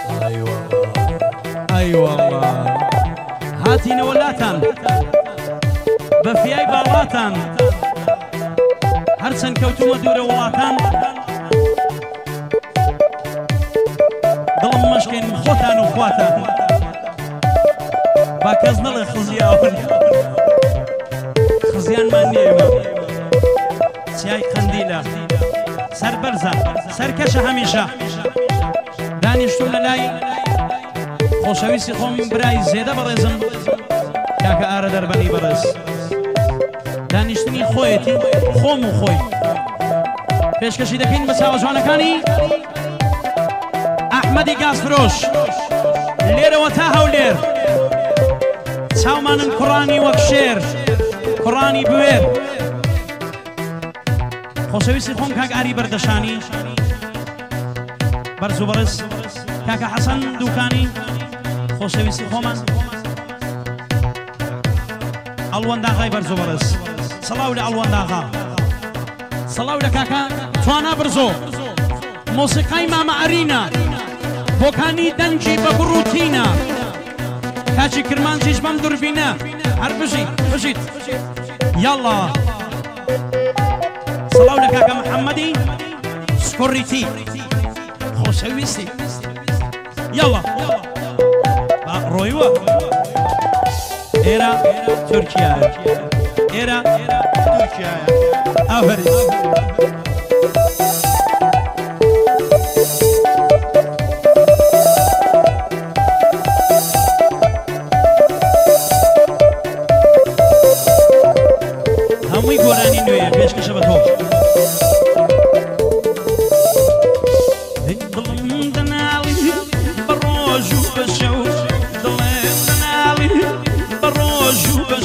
أي والله هاتين ولاتان بفياي بالاتان هرسن كوتو مدور ولاتان دڵم مەشکێن خۆتان و خواتان با کەس نەڵێ خزیاون خزیانمان نییە ئێمە چیای قەندیلە سەر بەرزە سەرکەشە هەمیشە دانیشتو لە لای خۆشەویستی خۆمی برای زێدە بەڕێزم کاکە ئارە دەربەنی بەڕێز دانیشتنی خۆیەتی خۆم و خۆی پێشکەشی دەکەین بە چاوە جوانەکانی ئەحمەدی گازفرۆش لێرەوە تا هەولێر چاومانن کوڕانی وەک شێر کوڕانی بوێر خۆشەویستی خۆم کاک ئاری بەردەشانی بەرز و بەڕز کاکە حەسەن دووکانی خۆشەویستی خۆمان ئەڵوەنداغای بەرز و بەڕز سەڵاو لە ئەڵوەنداغا سەڵاو لە کاکە توانا برزۆ مۆسیقای مامە ئەرینە بۆکانی دەنجی بە بڕوتینە کاچی کرمانجیش بەم دووربینە هەر بژیت یاڵا سەڵاو لە کاکە محەممەدی سکۆڕیتی خۆشەویستی یاڵا ڕۆیوە ئێرە تورکیایە ئێرە تورکیایە ئاوەری هەمووی گۆرانی نوێیە پێشکەشە بە تۆ دڵم دەناڵی بە ڕۆژ و بە شەو دڵێم دەناڵی بە ڕۆژ و بە